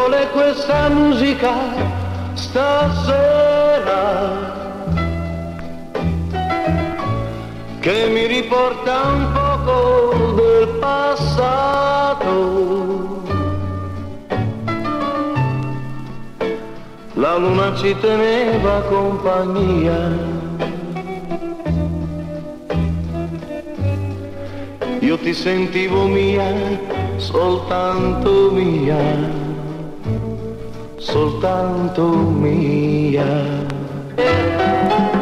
vuole questa musica stasera, che mi riporta un poco del passato. La luna ci teneva compagnia, io ti sentivo mia, soltanto mia, soltanto mia.